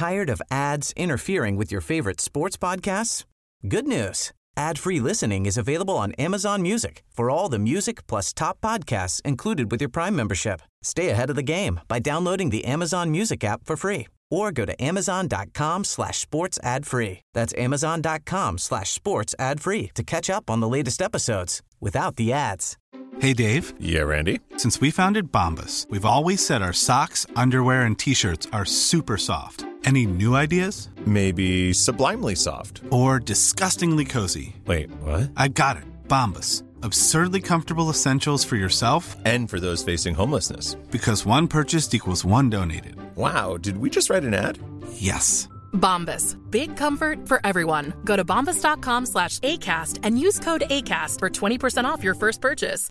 Tired of ads interfering with your favorite sports podcasts? Good news. Ad-free listening is available on Amazon Music for all the music plus top podcasts included with your Prime membership. Stay ahead of the game by downloading the Amazon Music app for free or go to amazon.com/sports ad free. That's amazon.com/sports ad free to catch up on the latest episodes without the ads. Hey, Dave. Yeah, Randy. Since we founded Bombas, we've always said our socks, underwear, and T-shirts are super soft. Any new ideas? Maybe sublimely soft. Or disgustingly cozy. Wait, what? I got it. Bombas. Absurdly comfortable essentials for yourself and for those facing homelessness. Because one purchased equals one donated. Wow, did we just write an ad? Yes. Bombas. Big comfort for everyone. Go to bombas.com/ACAST and use code ACAST for 20% off your first purchase.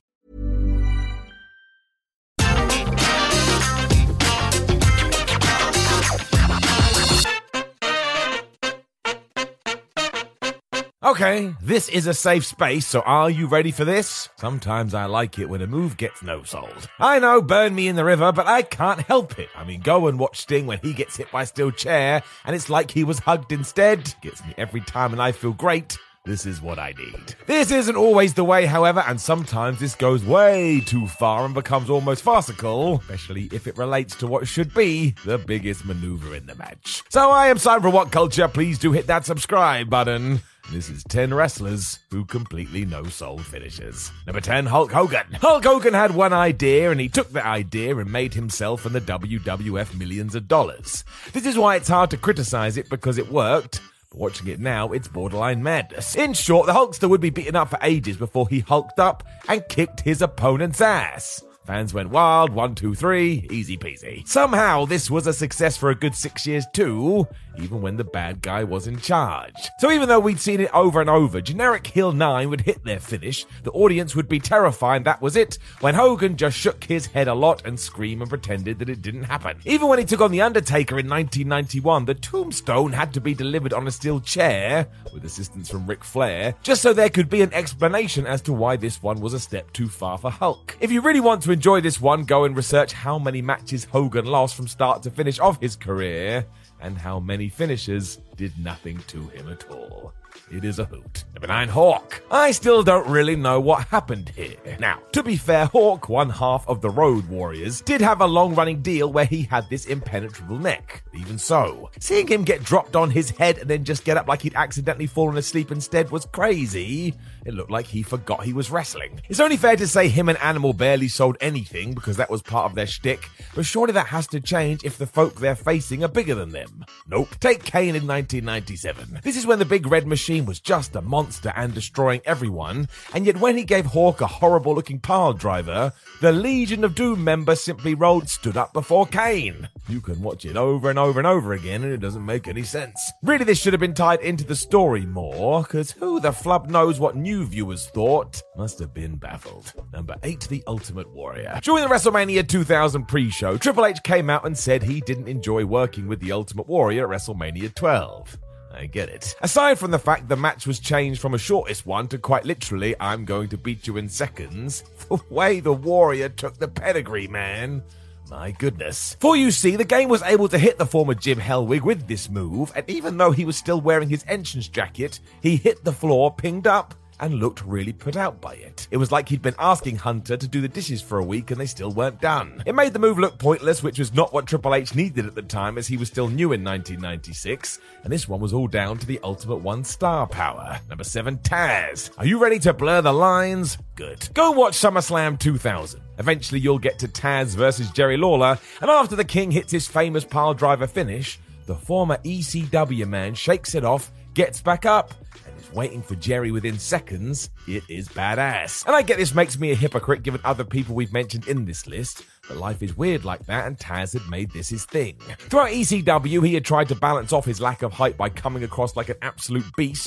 Okay, this is a safe space, so are you ready for this? Sometimes I like it when a move gets no-sold. I know, burn me in the river, but I can't help it. I mean, go and watch Sting when he gets hit by a steel chair, and it's like he was hugged instead. Gets me every time and I feel great. This is what I need. This isn't always the way, however, and sometimes this goes way too far and becomes almost farcical, especially if it relates to what should be the biggest maneuver in the match. So I am Simon from What Culture. Please do hit that subscribe button. This is 10 wrestlers who completely no-sold finishes. Number 10, Hulk Hogan. Hulk Hogan had one idea, and he took that idea and made himself and the WWF millions of dollars. This is why it's hard to criticize it, because it worked. But watching it now, it's borderline madness. In short, the Hulkster would be beaten up for ages before he hulked up and kicked his opponent's ass. Fans went wild, 1, 2, 3, easy peasy. Somehow, this was a success for a good 6 years too, even when the bad guy was in charge. So even though we'd seen it over and over, generic heel 9 would hit their finish, the audience would be terrified that was it, when Hogan just shook his head a lot and screamed and pretended that it didn't happen. Even when he took on The Undertaker in 1991, the tombstone had to be delivered on a steel chair, with assistance from Ric Flair, just so there could be an explanation as to why this one was a step too far for Hulk. If you really want to enjoy this one, go and research how many matches Hogan lost from start to finish of his career, and how many finishes did nothing to him at all. It is a hoot. Number 9, Hawk. I still don't really know what happened here. Now, to be fair, Hawk, one half of the Road Warriors, did have a long-running deal where he had this impenetrable neck. Even so, seeing him get dropped on his head and then just get up like he'd accidentally fallen asleep instead was crazy. It looked like he forgot he was wrestling. It's only fair to say him and Animal barely sold anything because that was part of their shtick, but surely that has to change if the folk they're facing are bigger than them. Nope. Take Kane in 1997. This is when the Big Red Machine was just a monster and destroying everyone, and yet when he gave Hawk a horrible-looking pile driver, the Legion of Doom member simply stood up before Kane. You can watch it over and over and over again, and it doesn't make any sense. Really, this should have been tied into the story more, because who the flub knows what new viewers thought? Must have been baffled. Number 8, The Ultimate Warrior. During the WrestleMania 2000 pre-show, Triple H came out and said he didn't enjoy working with The Ultimate Warrior at WrestleMania 12. I get it. Aside from the fact the match was changed from a shortest one to quite literally, I'm going to beat you in seconds, the way the Warrior took the pedigree, man. My goodness. For you see, the game was able to hit the former Jim Hellwig with this move, and even though he was still wearing his entrance jacket, he hit the floor pinged up and looked really put out by it. It was like he'd been asking Hunter to do the dishes for a week and they still weren't done. It made the move look pointless, which was not what Triple H needed at the time, as he was still new in 1996, and this one was all down to the Ultimate One star power. Number 7, Taz. Are you ready to blur the lines? Good. Go watch SummerSlam 2000. Eventually you'll get to Taz versus Jerry Lawler, and after the King hits his famous pile driver finish, the former ECW man shakes it off, gets back up, waiting for Jerry within seconds. It is badass. And I get this makes me a hypocrite given other people we've mentioned in this list, but life is weird like that, and Taz had made this his thing. Throughout ECW, he had tried to balance off his lack of height by coming across like an absolute beast,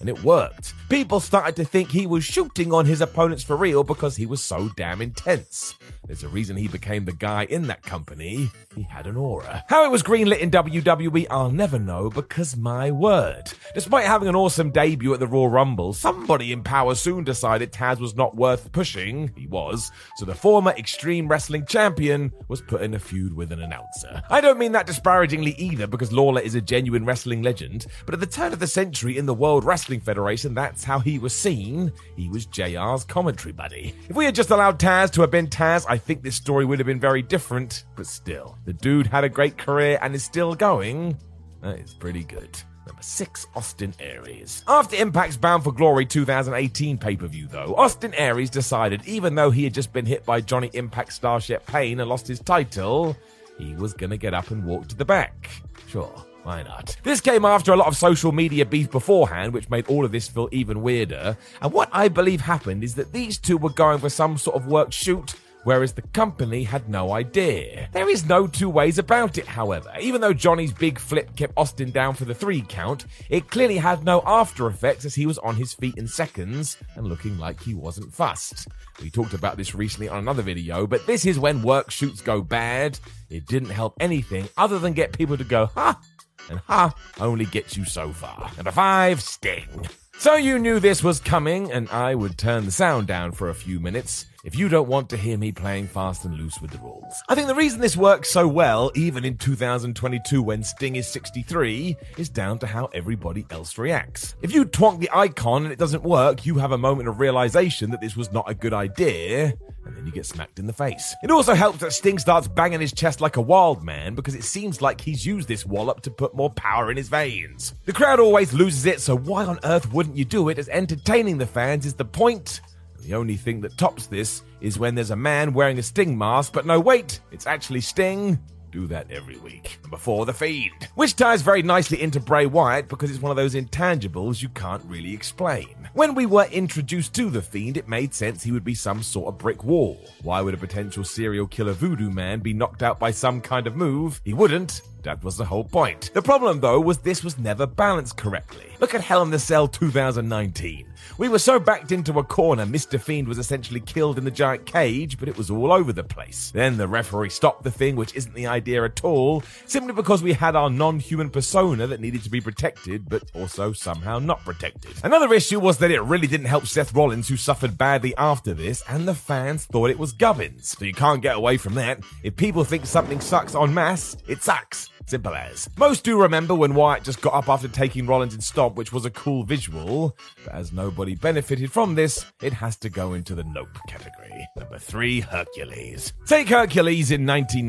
and it worked. People started to think he was shooting on his opponents for real because he was so damn intense. There's a reason he became the guy in that company. He had an aura. How it was greenlit in WWE, I'll never know, because my word. Despite having an awesome debut at the Royal Rumble, somebody in power soon decided Taz was not worth pushing. He was. So the former Extreme Wrestling champion was put in a feud with an announcer. I don't mean that disparagingly either, because Lawler is a genuine wrestling legend, but at the turn of the century in the World Wrestling Federation, that's how he was seen. He was JR's commentary buddy. If we had just allowed Taz to have been Taz, I think this story would have been very different, but still, the dude had a great career and is still going. That is pretty good. Number 6, Austin Aries. After Impact's Bound for Glory 2018 pay-per-view, though, Austin Aries decided, even though he had just been hit by Johnny Impact Star Shep Payne and lost his title, he was gonna get up and walk to the back. Sure, why not? This came after a lot of social media beef beforehand, which made all of this feel even weirder. And what I believe happened is that these two were going for some sort of work shoot, whereas the company had no idea. There is no two ways about it, however. Even though Johnny's big flip kept Austin down for the 3 count, it clearly had no after effects as he was on his feet in seconds and looking like he wasn't fussed. We talked about this recently on another video, but this is when work shoots go bad. It didn't help anything other than get people to go, ha! And ha only gets you so far. Number 5, Sting. So you knew this was coming, and I would turn the sound down for a few minutes if you don't want to hear me playing fast and loose with the rules. I think the reason this works so well, even in 2022 when Sting is 63, is down to how everybody else reacts. If you twonk the icon and it doesn't work, you have a moment of realization that this was not a good idea, and then you get smacked in the face. It also helps that Sting starts banging his chest like a wild man because it seems like he's used this wallop to put more power in his veins. The crowd always loses it, so why on earth wouldn't you do it, as entertaining the fans is the point? The only thing that tops this is when there's a man wearing a Sting mask, but no, wait, it's actually Sting. Do that every week. Number 4, The Fiend. Which ties very nicely into Bray Wyatt because it's one of those intangibles you can't really explain. When we were introduced to The Fiend, it made sense he would be some sort of brick wall. Why would a potential serial killer voodoo man be knocked out by some kind of move? He wouldn't. That was the whole point. The problem, though, was this was never balanced correctly. Look at Hell in the Cell 2019. We were so backed into a corner, Mr. Fiend was essentially killed in the giant cage, but it was all over the place. Then the referee stopped the thing, which isn't the idea at all, simply because we had our non-human persona that needed to be protected, but also somehow not protected. Another issue was that it really didn't help Seth Rollins, who suffered badly after this, and the fans thought it was gubbins. So you can't get away from that. If people think something sucks en masse, it sucks. Simple as. Most do remember when Wyatt just got up after taking Rollins and Stomp, which was a cool visual, but as nobody benefited from this, it has to go into the nope category. Number 3, Hercules. Take Hercules in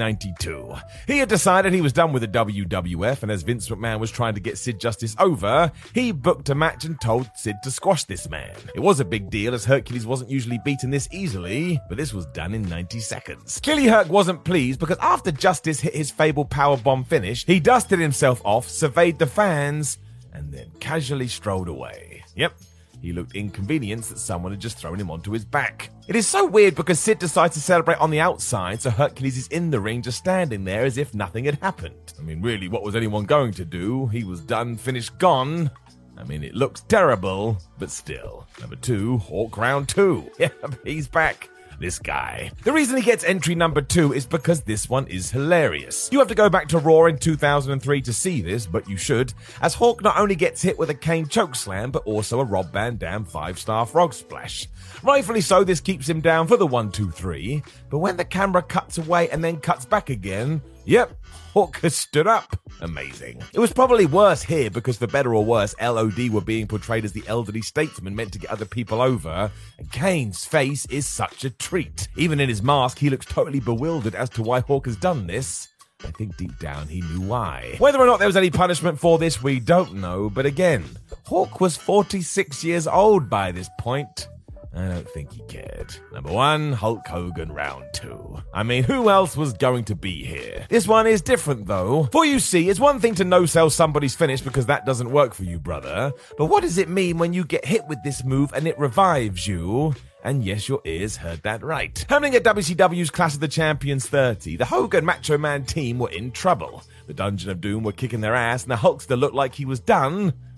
1992. He had decided he was done with the WWF, and as Vince McMahon was trying to get Sid Justice over, he booked a match and told Sid to squash this man. It was a big deal as Hercules wasn't usually beaten this easily, but this was done in 90 seconds. Clearly Herc wasn't pleased because after Justice hit his Fable powerbomb finish, he dusted himself off, surveyed the fans, and then casually strolled away. Yep, he looked inconvenienced that someone had just thrown him onto his back. It is so weird because Sid decides to celebrate on the outside, so Hercules is in the ring just standing there as if nothing had happened. I mean, really, what was anyone going to do? He was done, finished, gone. I mean, it looks terrible, but still. Number 2, Hawk Round 2. Yep, he's back. This guy. The reason he gets entry number 2 is because this one is hilarious. You have to go back to Raw in 2003 to see this, but you should, as Hawk not only gets hit with a Kane chokeslam, but also a Rob Van Dam 5-star frog splash. Rightfully so, this keeps him down for the 1, 2, 3, but when the camera cuts away and then cuts back again, yep, Hawk has stood up. Amazing. It was probably worse here because for better or worse, LOD were being portrayed as the elderly statesman meant to get other people over, and Kane's face is such a treat. Even in his mask, he looks totally bewildered as to why Hawk has done this. I think deep down he knew why. Whether or not there was any punishment for this, we don't know, but again, Hawk was 46 years old by this point. I don't think he cared. Number 1, Hulk Hogan Round 2. I mean, who else was going to be here? This one is different though. For you see, it's one thing to no-sell somebody's finish because that doesn't work for you, brother. But what does it mean when you get hit with this move and it revives you? And yes, your ears heard that right. Happening at WCW's Clash of the Champions 30, the Hogan Macho Man team were in trouble. The Dungeon of Doom were kicking their ass and the Hulkster looked like he was done,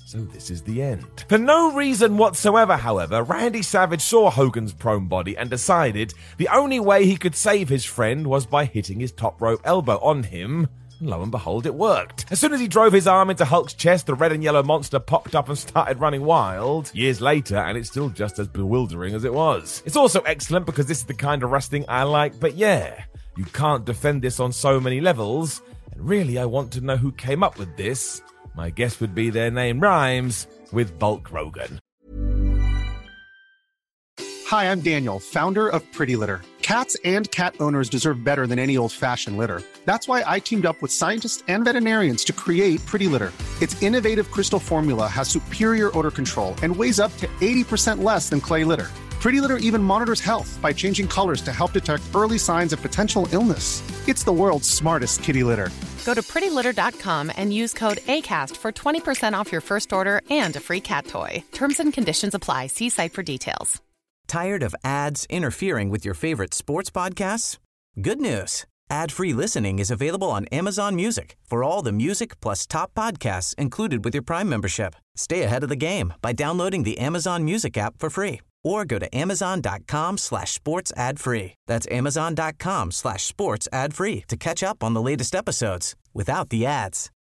So this is the end. For no reason whatsoever, however, Randy Savage saw Hogan's prone body and decided the only way he could save his friend was by hitting his top rope elbow on him. And lo and behold, it worked. As soon as he drove his arm into Hulk's chest, the red and yellow monster popped up and started running wild. Years later, and it's still just as bewildering as it was. It's also excellent because this is the kind of wrestling I like, but yeah, you can't defend this on so many levels. And really, I want to know who came up with this. My guess would be their name rhymes with Bulk Rogan. Hi, I'm Daniel, founder of Pretty Litter. Cats and cat owners deserve better than any old-fashioned litter. That's why I teamed up with scientists and veterinarians to create Pretty Litter. Its innovative crystal formula has superior odor control and weighs up to 80% less than clay litter. Pretty Litter even monitors health by changing colors to help detect early signs of potential illness. It's the world's smartest kitty litter. Go to prettylitter.com and use code ACAST for 20% off your first order and a free cat toy. Terms and conditions apply. See site for details. Tired of ads interfering with your favorite sports podcasts? Good news. Ad-free listening is available on Amazon Music for all the music plus top podcasts included with your Prime membership. Stay ahead of the game by downloading the Amazon Music app for free or go to amazon.com/sports ad free. That's amazon.com/sports ad free to catch up on the latest episodes without the ads.